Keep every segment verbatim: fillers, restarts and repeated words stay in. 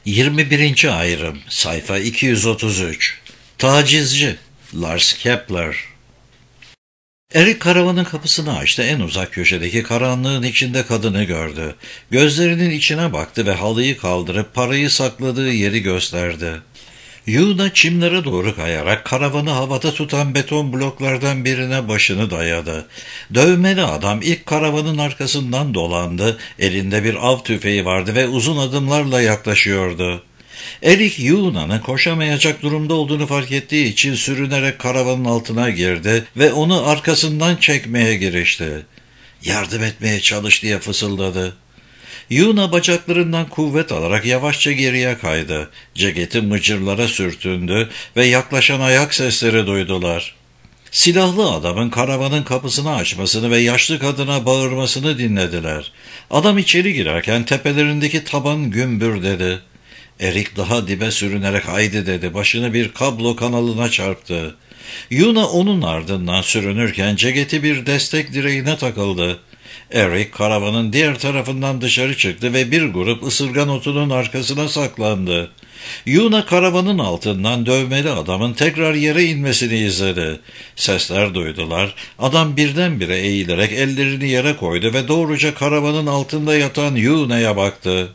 yirmi birinci ayrım, sayfa iki yüz otuz üç. Tacizci Lars Kepler. Erik karavanın kapısını açtı. En uzak köşedeki karanlığın içinde kadını gördü. Gözlerinin içine baktı ve halıyı kaldırıp parayı sakladığı yeri gösterdi. Yuna çimlere doğru kayarak karavanı havada tutan beton bloklardan birine başını dayadı. Dövmeli adam ilk karavanın arkasından dolandı. Elinde bir av tüfeği vardı ve uzun adımlarla yaklaşıyordu. Erik Yuna'nın koşamayacak durumda olduğunu fark ettiği için sürünerek karavanın altına girdi ve onu arkasından çekmeye girişti. "Yardım etmeye çalış," diye fısıldadı. Yuna bacaklarından kuvvet alarak yavaşça geriye kaydı. Ceketi mıcırlara sürtündü ve yaklaşan ayak sesleri duydular. Silahlı adamın karavanın kapısını açmasını ve yaşlı kadına bağırmasını dinlediler. Adam içeri girerken tepelerindeki taban gümbür dedi. Erik daha dibe sürünerek "Haydi," dedi. Başını bir kablo kanalına çarptı. Yuna onun ardından sürünürken ceketi bir destek direğine takıldı. Erik karavanın diğer tarafından dışarı çıktı ve bir grup ısırgan otunun arkasına saklandı. Yuna karavanın altından dövmeli adamın tekrar yere inmesini izledi. Sesler duydular. Adam birdenbire eğilerek ellerini yere koydu ve doğruca karavanın altında yatan Yuna'ya baktı.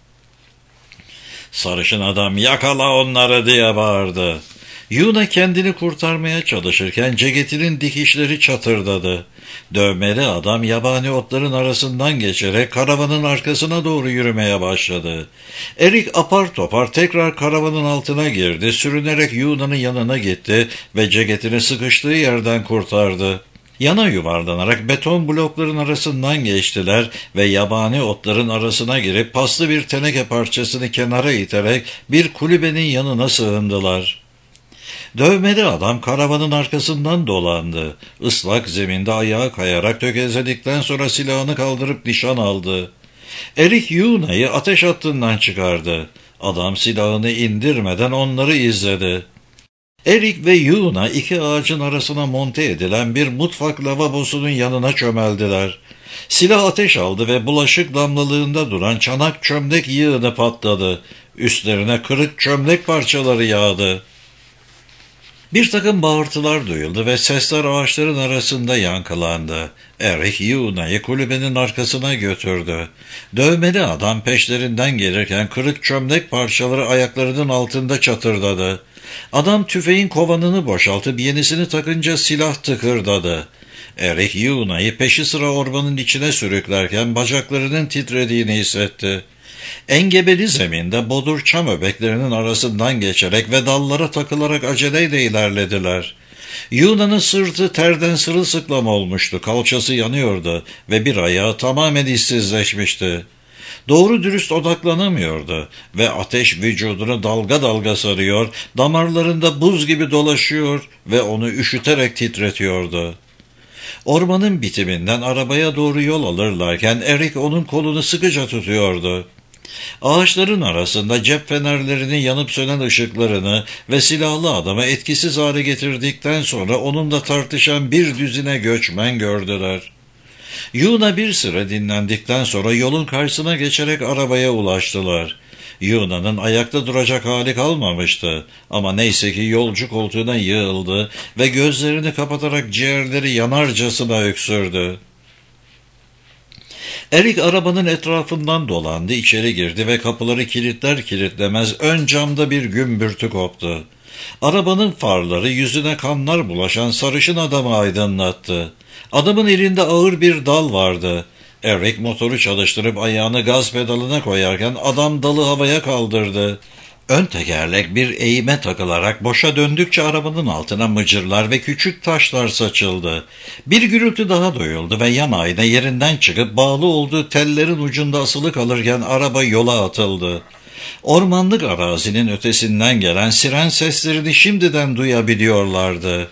Sarışın adam "Yakala onları," diye bağırdı. Yuna kendini kurtarmaya çalışırken ceketinin dikişleri çatırdadı. Dövmeli adam yabani otların arasından geçerek karavanın arkasına doğru yürümeye başladı. Erik apar topar tekrar karavanın altına girdi, sürünerek Yuna'nın yanına gitti ve ceketini sıkıştığı yerden kurtardı. Yana yuvarlanarak beton blokların arasından geçtiler ve yabani otların arasına girip paslı bir teneke parçasını kenara iterek bir kulübenin yanına sığındılar. Dövmeli adam karavanın arkasından dolandı. Islak zeminde ayağa kayarak tökezledikten sonra silahını kaldırıp nişan aldı. Erik Yuna'yı ateş hattından çıkardı. Adam silahını indirmeden onları izledi. Erik ve Yuna iki ağacın arasına monte edilen bir mutfak lavabosunun yanına çömeldiler. Silah ateş aldı ve bulaşık damlalığında duran çanak çömlek yığını patladı. Üstlerine kırık çömlek parçaları yağdı. Bir takım bağırtılar duyuldu ve sesler ağaçların arasında yankılandı. Erik Yuna'yı kulübenin arkasına götürdü. Dövmeli adam peşlerinden gelirken kırık çömlek parçaları ayaklarının altında çatırdadı. Adam tüfeğin kovanını boşaltıp yenisini takınca silah tıkırdadı. Erik Yuna'yı peşi sıra ormanın içine sürüklerken bacaklarının titrediğini hissetti. Engebeli zeminde bodur çam öbeklerinin arasından geçerek ve dallara takılarak aceleyle ilerlediler. Yuna'nın sırtı terden sırılsıklam olmuştu, kalçası yanıyordu ve bir ayağı tamamen işsizleşmişti. Doğru dürüst odaklanamıyordu ve ateş vücudunu dalga dalga sarıyor, damarlarında buz gibi dolaşıyor ve onu üşüterek titretiyordu. Ormanın bitiminden arabaya doğru yol alırlarken Erik onun kolunu sıkıca tutuyordu. Ağaçların arasında cep fenerlerinin yanıp sönen ışıklarını ve silahlı adamı etkisiz hale getirdikten sonra onunla tartışan bir düzine göçmen gördüler. Yuna bir süre dinlendikten sonra yolun karşısına geçerek arabaya ulaştılar. Yuna'nın ayakta duracak hali kalmamıştı ama neyse ki yolcu koltuğuna yığıldı ve gözlerini kapatarak ciğerleri yanarcasına öksürdü. Erik arabanın etrafından dolandı, içeri girdi ve kapıları kilitler kilitlemez ön camda bir gümbürtü koptu. Arabanın farları yüzüne kanlar bulaşan sarışın adamı aydınlattı. Adamın elinde ağır bir dal vardı. Erik motoru çalıştırıp ayağını gaz pedalına koyarken adam dalı havaya kaldırdı. Ön tekerlek bir eğime takılarak boşa döndükçe arabanın altına mıcırlar ve küçük taşlar saçıldı. Bir gürültü daha duyuldu ve yan ayna yerinden çıkıp bağlı olduğu tellerin ucunda asılı kalırken araba yola atıldı. Ormanlık arazinin ötesinden gelen siren seslerini şimdiden duyabiliyorlardı.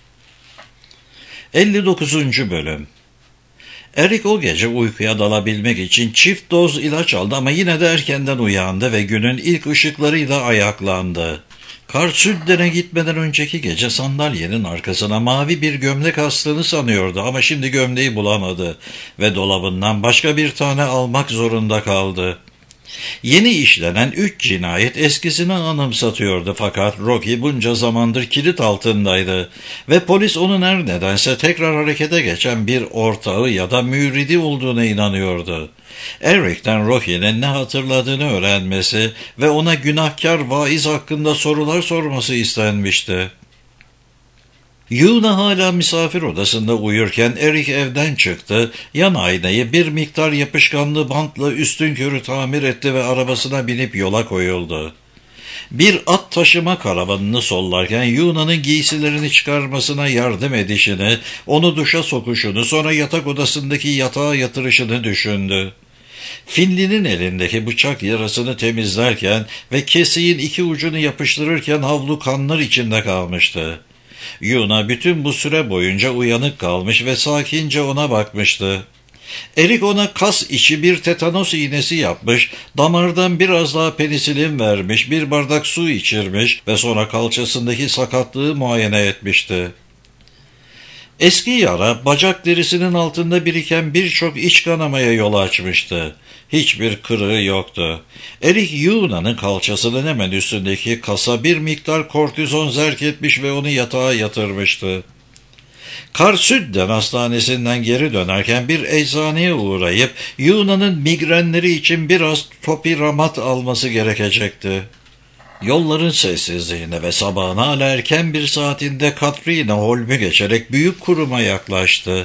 elli dokuzuncu Bölüm. Erik o gece uykuya dalabilmek için çift doz ilaç aldı ama yine de erkenden uyandı ve günün ilk ışıklarıyla ayaklandı. Karsüdden'e gitmeden önceki gece sandalyenin arkasına mavi bir gömlek astığını sanıyordu ama şimdi gömleği bulamadı ve dolabından başka bir tane almak zorunda kaldı. Yeni işlenen üç cinayet eskisini anımsatıyordu fakat Rocky bunca zamandır kilit altındaydı ve polis onun her nedense tekrar harekete geçen bir ortağı ya da müridi olduğuna inanıyordu. Eric'ten Rocky'nin ne hatırladığını öğrenmesi ve ona günahkar vaiz hakkında sorular sorması istenmişti. Yuna hala misafir odasında uyurken Eric evden çıktı, yan aynayı bir miktar yapışkanlı bantla üstünkörü tamir etti ve arabasına binip yola koyuldu. Bir at taşıma karavanını sollarken Yuna'nın giysilerini çıkarmasına yardım edişini, onu duşa sokuşunu, sonra yatak odasındaki yatağa yatırışını düşündü. Finley'nin elindeki bıçak yarasını temizlerken ve kesiğin iki ucunu yapıştırırken havlu kanlar içinde kalmıştı. Yuna bütün bu süre boyunca uyanık kalmış ve sakince ona bakmıştı. Eric ona kas içi bir tetanos iğnesi yapmış, damardan biraz daha penisilin vermiş, bir bardak su içirmiş ve sonra kalçasındaki sakatlığı muayene etmişti. Eski yara, bacak derisinin altında biriken birçok iç kanamaya yol açmıştı. Hiçbir kırığı yoktu. Eric Yuna'nın kalçasının hemen üstündeki kasa bir miktar kortizon zerk etmiş ve onu yatağa yatırmıştı. Karsüdden hastanesinden geri dönerken bir eczaneye uğrayıp Yuna'nın migrenleri için biraz topiramat alması gerekecekti. Yolların sessizliğine ve sabahın hala erken bir saatinde Katrina Holm'ü geçerek büyük kuruma yaklaştı.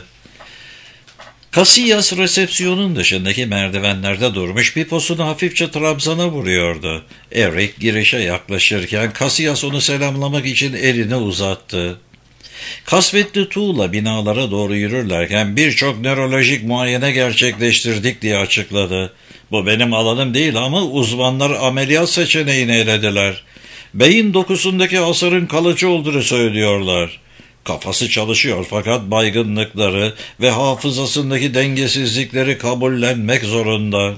Casillas resepsiyonun dışındaki merdivenlerde durmuş, piposunu hafifçe trabzana vuruyordu. Eric girişe yaklaşırken Casillas onu selamlamak için elini uzattı. Kasvetli tuğla binalara doğru yürürlerken birçok nörolojik muayene gerçekleştirdik diye açıkladı. Bu benim alanım değil ama uzmanlar ameliyat seçeneğini elediler. Beyin dokusundaki hasarın kalıcı olduğunu söylüyorlar. Kafası çalışıyor fakat baygınlıkları ve hafızasındaki dengesizlikleri kabullenmek zorunda.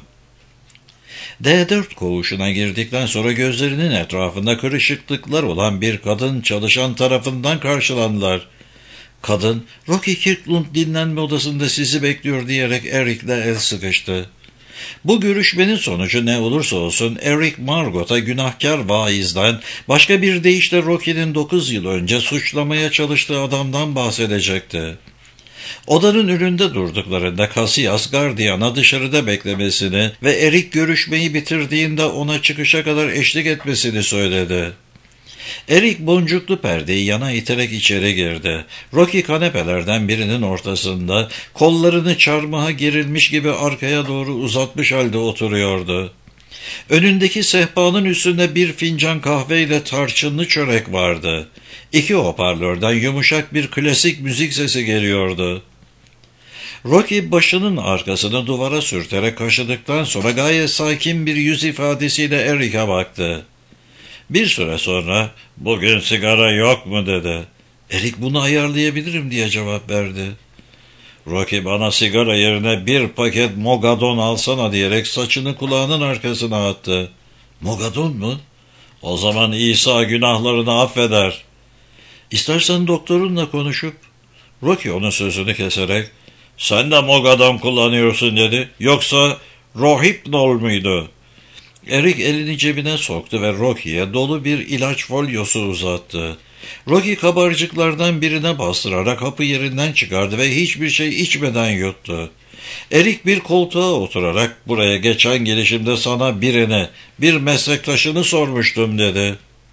D dört koğuşuna girdikten sonra gözlerinin etrafında kırışıklıklar olan bir kadın çalışan tarafından karşılandılar. Kadın, Rocky Kirkland dinlenme odasında sizi bekliyor diyerek Eric'le el sıkıştı. Bu görüşmenin sonucu ne olursa olsun Eric Margot'a günahkar vaizden, başka bir deyişle Rocky'nin dokuz yıl önce suçlamaya çalıştığı adamdan bahsedecekti. Odanın önünde durduklarında Casillas gardiyana dışarıda beklemesini ve Eric görüşmeyi bitirdiğinde ona çıkışa kadar eşlik etmesini söyledi. Eric boncuklu perdeyi yana iterek içeri girdi. Rocky kanepelerden birinin ortasında kollarını çarmıha gerilmiş gibi arkaya doğru uzatmış halde oturuyordu. Önündeki sehpanın üstünde bir fincan kahveyle tarçınlı çörek vardı. İki hoparlörden yumuşak bir klasik müzik sesi geliyordu. Rocky başının arkasını duvara sürterek kaşıdıktan sonra gayet sakin bir yüz ifadesiyle Eric'e baktı. Bir süre sonra "Bugün sigara yok mu?" dedi. Eric "Bunu ayarlayabilirim" diye cevap verdi. Rocky "Bana sigara yerine bir paket Mogadon alsana" diyerek saçını kulağının arkasına attı. "Mogadon mu? O zaman İsa günahlarını affeder." "İstersen doktorunla konuşup..." Rocky onun sözünü keserek "Sen de Mogadon kullanıyorsun" dedi. "Yoksa Rohypnol muydu?" Eric elini cebine soktu ve Rocky'ye dolu bir ilaç folyosu uzattı. Rocky kabarcıklardan birine bastırarak hapı yerinden çıkardı ve hiçbir şey içmeden yuttu. Eric bir koltuğa oturarak "Buraya geçen gelişimde sana birini, bir meslektaşını sormuştum" dedi.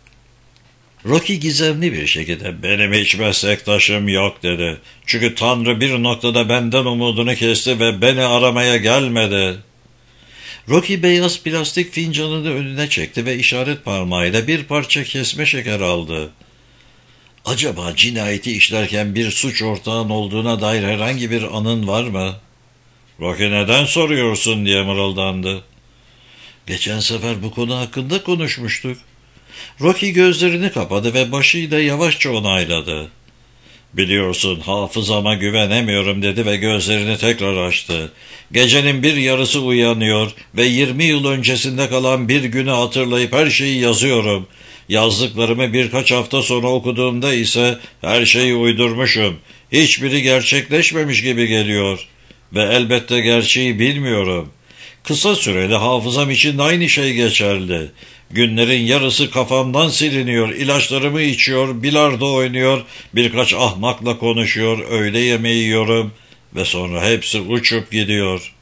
Rocky gizemli bir şekilde "Benim hiç meslektaşım yok" dedi. "Çünkü Tanrı bir noktada benden umudunu kesti ve beni aramaya gelmedi." Rocky beyaz plastik fincanını önüne çekti ve işaret parmağıyla bir parça kesme şeker aldı. "Acaba cinayeti işlerken bir suç ortağın olduğuna dair herhangi bir anın var mı?" "Rocky neden soruyorsun?" diye mırıldandı. "Geçen sefer bu konu hakkında konuşmuştuk." Rocky gözlerini kapadı ve başıyla yavaşça onayladı. "Biliyorsun, hafızama güvenemiyorum" dedi ve gözlerini tekrar açtı. "Gecenin bir yarısı uyanıyor ve yirmi yıl öncesinde kalan bir günü hatırlayıp her şeyi yazıyorum. Yazdıklarımı birkaç hafta sonra okuduğumda ise her şeyi uydurmuşum. Hiçbiri gerçekleşmemiş gibi geliyor. Ve elbette gerçeği bilmiyorum. Kısa süreli hafızam için aynı şey geçerli. Günlerin yarısı kafamdan siliniyor, ilaçlarımı içiyor, bilardo oynuyor, birkaç ahmakla konuşuyor, öğle yemeği yiyorum ve sonra hepsi uçup gidiyor.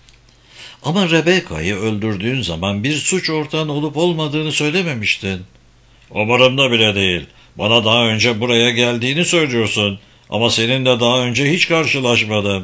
Ama Rebecca'yı öldürdüğün zaman bir suç ortağın olup olmadığını söylememiştin. Umurumda bile değil. Bana daha önce buraya geldiğini söylüyorsun. Ama seninle daha önce hiç karşılaşmadım.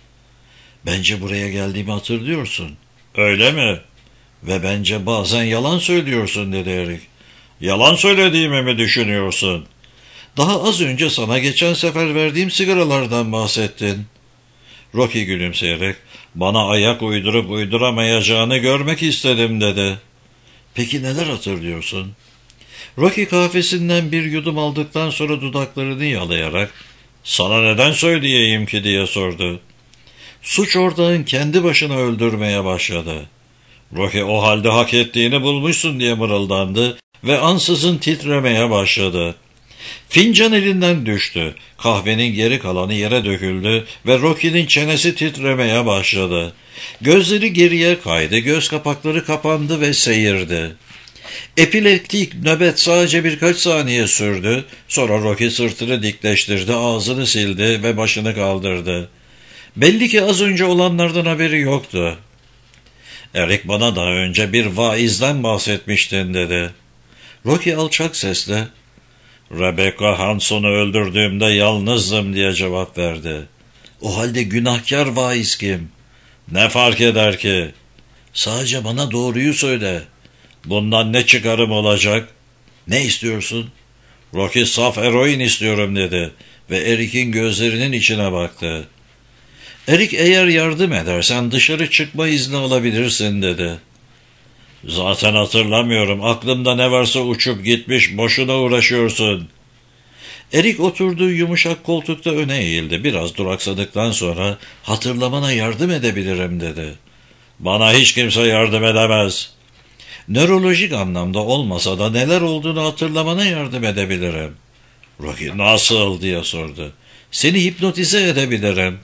Bence buraya geldiğimi hatırlıyorsun. Öyle mi? Ve bence bazen yalan söylüyorsun dedi Eric. Yalan söylediğimi mi düşünüyorsun? Daha az önce sana geçen sefer verdiğim sigaralardan bahsettin. Rocky gülümseyerek, bana ayak uydurup uyduramayacağını görmek istedim dedi. Peki neler hatırlıyorsun? Rocky kahvesinden bir yudum aldıktan sonra dudaklarını yalayarak, sana neden söyleyeyim ki diye sordu. Suç ortağın kendi başına öldürmeye başladı. Rocky o halde hak ettiğini bulmuşsun diye mırıldandı ve ansızın titremeye başladı. Fincan elinden düştü. Kahvenin geri kalanı yere döküldü ve Rocky'nin çenesi titremeye başladı. Gözleri geriye kaydı, göz kapakları kapandı ve seyirdi. Epileptik nöbet sadece birkaç saniye sürdü. Sonra Rocky sırtını dikleştirdi, ağzını sildi ve başını kaldırdı. Belli ki az önce olanlardan haberi yoktu. Eric bana daha önce bir vaizden bahsetmiştin dedi. Rocky alçak sesle, Rebecca Hanson'u öldürdüğümde yalnızdım diye cevap verdi. O halde günahkar vaiz kim? Ne fark eder ki? Sadece bana doğruyu söyle. Bundan ne çıkarım olacak? Ne istiyorsun? Rocky saf eroin istiyorum dedi ve Eric'in gözlerinin içine baktı. Eric eğer yardım edersen dışarı çıkma izni alabilirsin dedi. Zaten hatırlamıyorum. Aklımda ne varsa uçup gitmiş, boşuna uğraşıyorsun. Eric oturduğu yumuşak koltukta öne eğildi. Biraz duraksadıktan sonra hatırlamana yardım edebilirim dedi. Bana hiç kimse yardım edemez. Nörolojik anlamda olmasa da neler olduğunu hatırlamana yardım edebilirim. Rocky nasıl diye sordu. Seni hipnotize edebilirim.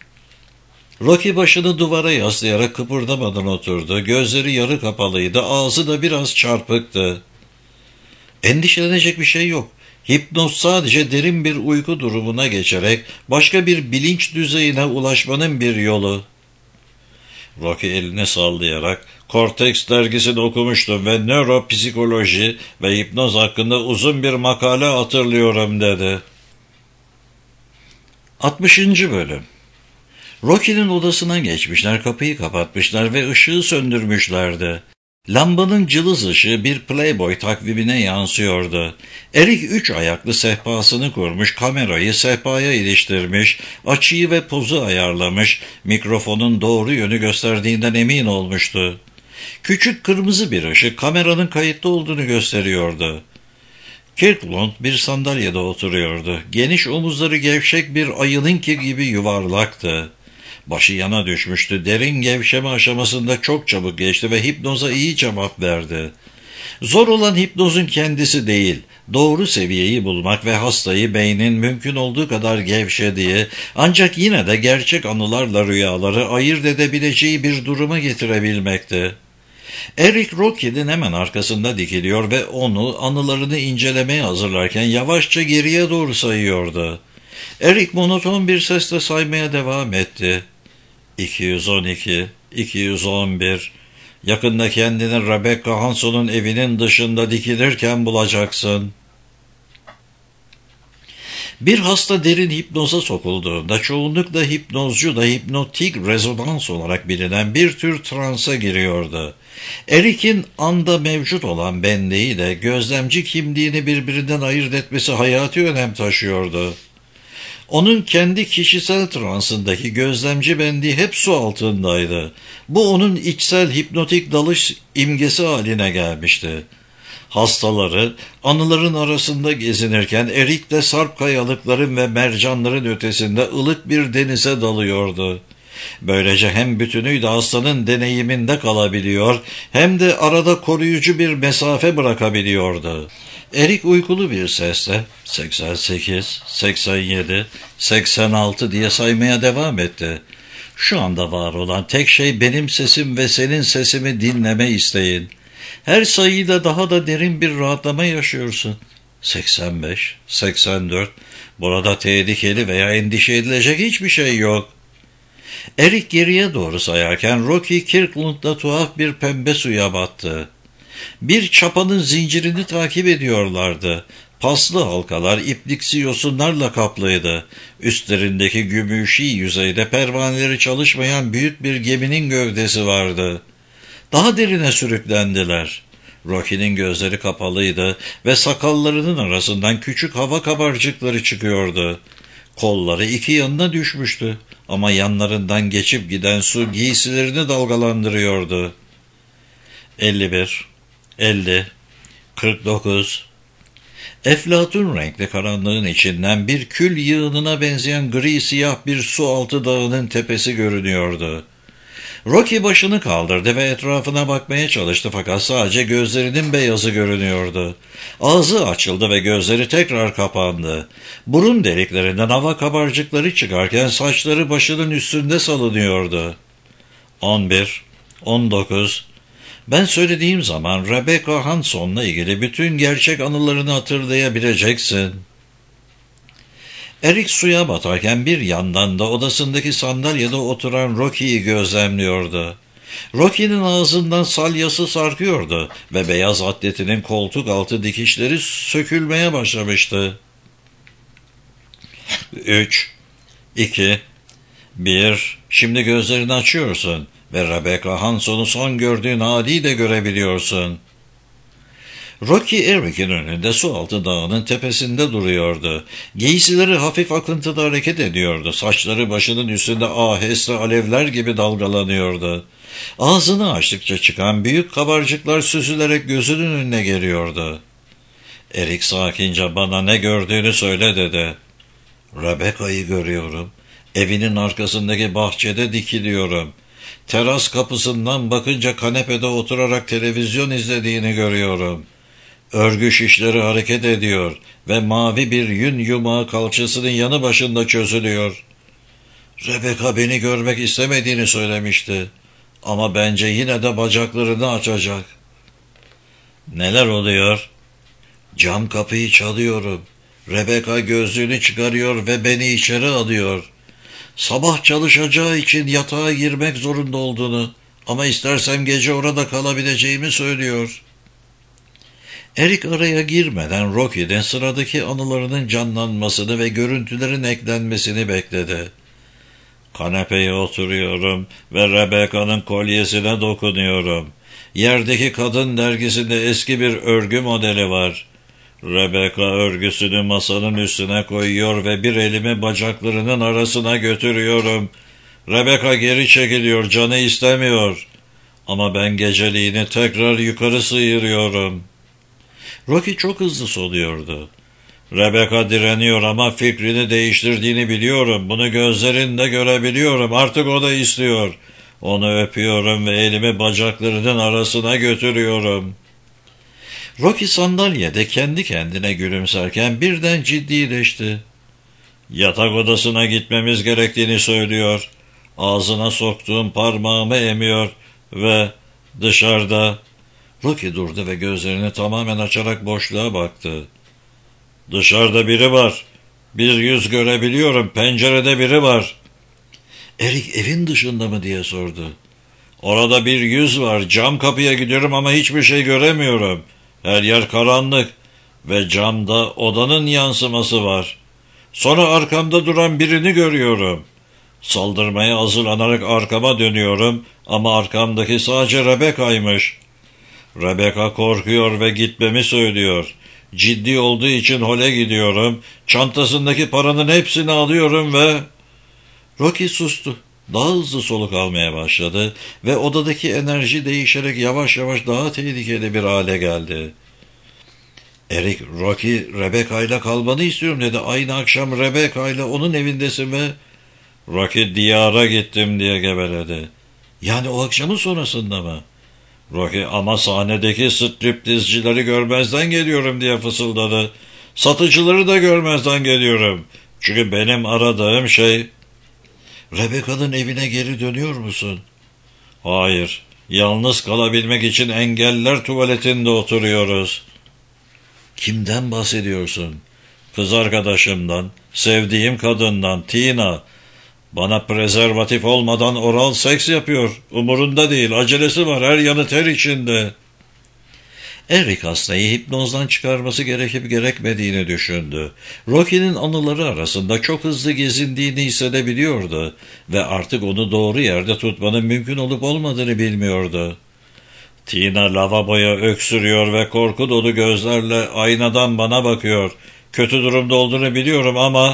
Rocky başını duvara yaslayarak kıpırdamadan oturdu. Gözleri yarı kapalıydı, ağzı da biraz çarpıktı. Endişelenecek bir şey yok. Hipnoz sadece derin bir uyku durumuna geçerek başka bir bilinç düzeyine ulaşmanın bir yolu. Rocky elini sallayarak, Cortex dergisini okumuştum ve nöropsikoloji ve hipnoz hakkında uzun bir makale hatırlıyorum dedi. altmışıncı bölüm. Rocky'nin odasına geçmişler, kapıyı kapatmışlar ve ışığı söndürmüşlerdi. Lambanın cılız ışığı bir Playboy takvimine yansıyordu. Eric üç ayaklı sehpasını kurmuş, kamerayı sehpaya iliştirmiş, açıyı ve pozu ayarlamış, mikrofonun doğru yönü gösterdiğinden emin olmuştu. Küçük kırmızı bir ışık kameranın kayıtlı olduğunu gösteriyordu. Kirkland bir sandalyede oturuyordu. Geniş omuzları gevşek bir ayınınki gibi yuvarlaktı. Başı yana düşmüştü. Derin gevşeme aşamasında çok çabuk geçti ve hipnoza iyi cevap verdi. Zor olan hipnozun kendisi değil, doğru seviyeyi bulmak ve hastayı beynin mümkün olduğu kadar gevşediği, ancak yine de gerçek anılarla rüyaları ayırt edebileceği bir duruma getirebilmekti. Eric Rocky'nin hemen arkasında dikiliyor ve onu anılarını incelemeye hazırlarken yavaşça geriye doğru sayıyordu. Eric monoton bir sesle saymaya devam etti. iki yüz on iki, iki yüz on bir, yakında kendini Rebecca Hanson'un evinin dışında dikilirken bulacaksın. Bir hasta derin hipnoza sokulduğunda çoğunlukla hipnozcu da hipnotik rezonans olarak bilinen bir tür transa giriyordu. Eric'in anda mevcut olan benliğiyle gözlemci kimliğini birbirinden ayırt etmesi hayati önem taşıyordu. Onun kendi kişisel transındaki gözlemci benliği hep su altındaydı. Bu onun içsel hipnotik dalış imgesi haline gelmişti. Hastaları anıların arasında gezinirken Eric de sarp kayalıkların ve mercanların ötesinde ılık bir denize dalıyordu. Böylece hem bütünüyle hastanın deneyiminde kalabiliyor hem de arada koruyucu bir mesafe bırakabiliyordu. Eric uykulu bir sesle seksen sekiz, seksen yedi, seksen altı diye saymaya devam etti. Şu anda var olan tek şey benim sesim ve senin sesimi dinleme isteğin. Her sayıyla daha da derin bir rahatlama yaşıyorsun. seksen beş, seksen dört. Burada tehlikeli veya endişe edilecek hiçbir şey yok. Eric geriye doğru sayarken Rocky Kirkland'da tuhaf bir pembe suya battı. Bir çapanın zincirini takip ediyorlardı. Paslı halkalar ipliksi yosunlarla kaplıydı. Üstlerindeki gümüşi yüzeyde pervaneleri çalışmayan büyük bir geminin gövdesi vardı. Daha derine sürüklendiler. Rocky'nin gözleri kapalıydı ve sakallarının arasından küçük hava kabarcıkları çıkıyordu. Kolları iki yanına düşmüştü ama yanlarından geçip giden su giysilerini dalgalandırıyordu. elli bir, elli, kırk dokuz. Eflatun renkli karanlığın içinden bir kül yığınına benzeyen gri siyah bir su altı dağının tepesi görünüyordu. Rocky başını kaldırdı ve etrafına bakmaya çalıştı fakat sadece gözlerinin beyazı görünüyordu. Ağzı açıldı ve gözleri tekrar kapandı. Burun deliklerinden hava kabarcıkları çıkarken saçları başının üstünde salınıyordu. on bir, on dokuz. Ben söylediğim zaman Rebecca Hanson'la ilgili bütün gerçek anılarını hatırlayabileceksin. Eric suya batarken bir yandan da odasındaki sandalyede oturan Rocky'yi gözlemliyordu. Rocky'nin ağzından salyası sarkıyordu ve beyaz atletinin koltuk altı dikişleri sökülmeye başlamıştı. Üç, iki, bir. Şimdi gözlerini açıyorsun ve Rebecca Hanson'u son gördüğün haliyle görebiliyorsun. Rocky Eric'in önünde su altı dağının tepesinde duruyordu. Giysileri hafif akıntıda hareket ediyordu. Saçları başının üstünde aheste alevler gibi dalgalanıyordu. Ağzını açtıkça çıkan büyük kabarcıklar süzülerek gözünün önüne geliyordu. Eric sakince bana ne gördüğünü söyle dedi. Rebecca'yı görüyorum. Evinin arkasındaki bahçede dikiliyorum. Teras kapısından bakınca kanepede oturarak televizyon izlediğini görüyorum. Örgü şişleri hareket ediyor ve mavi bir yün yumağı kalçasının yanı başında çözülüyor. Rebecca beni görmek istemediğini söylemişti. Ama bence yine de bacaklarını açacak. Neler oluyor? Cam kapıyı çalıyorum. Rebecca gözlüğünü çıkarıyor ve beni içeri alıyor. Sabah çalışacağı için yatağa girmek zorunda olduğunu ama istersem gece orada kalabileceğimi söylüyor. Eric araya girmeden Rocky'den sıradaki anılarının canlanmasını ve görüntülerin eklenmesini bekledi. Kanepeye oturuyorum ve Rebecca'nın kolyesine dokunuyorum. Yerdeki kadın dergisinde eski bir örgü modeli var. Rebecca örgüsünü masanın üstüne koyuyor ve bir elimi bacaklarının arasına götürüyorum. Rebecca geri çekiliyor, canı istemiyor. Ama ben geceliğini tekrar yukarı sıyırıyorum. Rocky çok hızlı soluyordu. Rebecca direniyor ama fikrini değiştirdiğini biliyorum. Bunu gözlerinde görebiliyorum. Artık o da istiyor. Onu öpüyorum ve elimi bacaklarının arasına götürüyorum. Rocky sandalyede kendi kendine gülümserken birden ciddileşti. Yatak odasına gitmemiz gerektiğini söylüyor. Ağzına soktuğum parmağımı emiyor ve dışarıda... Rocky durdu ve gözlerini tamamen açarak boşluğa baktı. Dışarıda biri var. Bir yüz görebiliyorum. Pencerede biri var. Eric evin dışında mı diye sordu. Orada bir yüz var. Cam kapıya gidiyorum ama hiçbir şey göremiyorum. Her yer karanlık ve camda odanın yansıması var. Sonra arkamda duran birini görüyorum. Saldırmaya hazırlanarak arkama dönüyorum ama arkamdaki sadece Rebecca'ymış. Rebecca korkuyor ve gitmemi söylüyor. Ciddi olduğu için hole gidiyorum. Çantasındaki paranın hepsini alıyorum ve... Rocky sustu. Daha hızlı soluk almaya başladı ve odadaki enerji değişerek yavaş yavaş daha tehlikeli bir hale geldi. Eric, Rocky, Rebecca ile kalmanı istiyorum dedi. Aynı akşam Rebecca ile onun evindesin ve... Rocky diyara gittim diye geveledi. Yani o akşamın sonrasında mı? Rocky ama sahnedeki striptizcileri görmezden geliyorum diye fısıldadı. Satıcıları da görmezden geliyorum. Çünkü benim aradığım şey... Rebecca'nın evine geri dönüyor musun? Hayır, yalnız kalabilmek için engeller tuvaletinde oturuyoruz. Kimden bahsediyorsun? Kız arkadaşımdan, sevdiğim kadından, Tina. Bana prezervatif olmadan oral seks yapıyor. Umurunda değil, acelesi var, her yanı ter içinde. Eric hastayı hipnozdan çıkarması gerekip gerekmediğini düşündü. Rocky'nin anıları arasında çok hızlı gezindiğini hissedebiliyordu ve artık onu doğru yerde tutmanın mümkün olup olmadığını bilmiyordu. Tina lavaboya öksürüyor ve korku dolu gözlerle aynadan bana bakıyor. Kötü durumda olduğunu biliyorum ama...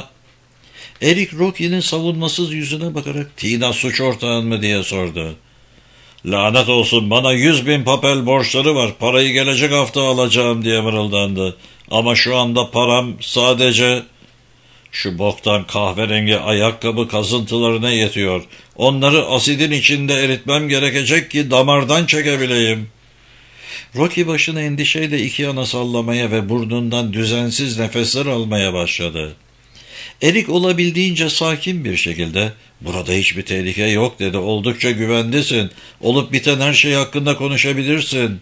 Eric Rocky'nin savunmasız yüzüne bakarak Tina suç ortağın mı diye sordu. Lanet olsun, bana yüz bin papel borçları var, parayı gelecek hafta alacağım diye mırıldandı. Ama şu anda param sadece şu boktan kahverengi ayakkabı kazıntılarına yetiyor. Onları asidin içinde eritmem gerekecek ki damardan çekebileyim. Rocky başını endişeyle iki yana sallamaya ve burnundan düzensiz nefesler almaya başladı. Eric olabildiğince sakin bir şekilde "Burada hiçbir tehlike yok" dedi. "Oldukça güvendesin. Olup biten her şey hakkında konuşabilirsin."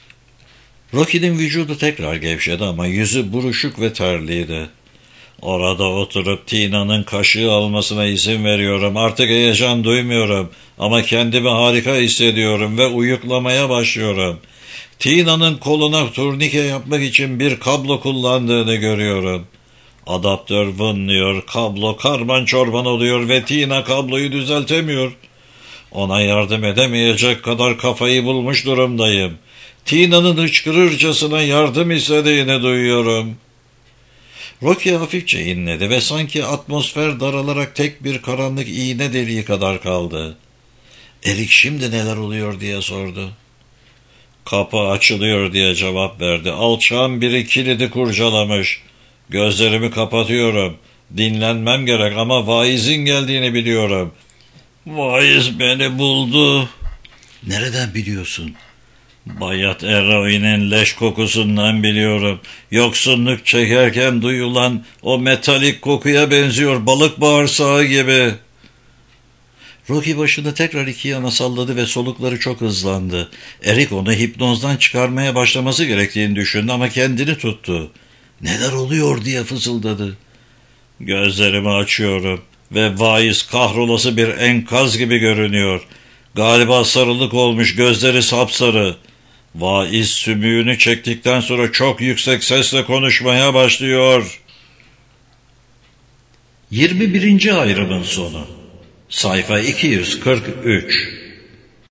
Rocky'nin vücudu tekrar gevşedi ama yüzü buruşuk ve terliydi. "Orada oturup Tina'nın kaşığı almasına izin veriyorum. Artık heyecan duymuyorum ama kendimi harika hissediyorum ve uyuklamaya başlıyorum. Tina'nın koluna turnike yapmak için bir kablo kullandığını görüyorum. Adaptör vınlıyor, kablo karman çorban oluyor ve Tina kabloyu düzeltemiyor. Ona yardım edemeyecek kadar kafayı bulmuş durumdayım. Tina'nın hıçkırırcasına yardım istediğini duyuyorum." Rocky hafifçe inledi ve sanki atmosfer daralarak tek bir karanlık iğne deliği kadar kaldı. "Eric, şimdi neler oluyor?" diye sordu. "Kapı açılıyor" diye cevap verdi. "Alçağın biri kilidi kurcalamış. Gözlerimi kapatıyorum. Dinlenmem gerek ama vaizin geldiğini biliyorum." "Vaiz beni buldu." "Nereden biliyorsun?" "Bayat eroinin leş kokusundan biliyorum. Yoksunluk çekerken duyulan o metalik kokuya benziyor, balık bağırsağı gibi." Rocky başını tekrar iki yana salladı ve solukları çok hızlandı. Eric onu hipnozdan çıkarmaya başlaması gerektiğini düşündü ama kendini tuttu. "Neler oluyor?" diye fısıldadı. "Gözlerimi açıyorum ve vaiz kahrolası bir enkaz gibi görünüyor. Galiba sarılık olmuş, gözleri sapsarı. Vaiz sümüğünü çektikten sonra çok yüksek sesle konuşmaya başlıyor." yirmi birinci ayrımın sonu. Sayfa iki yüz kırk üç.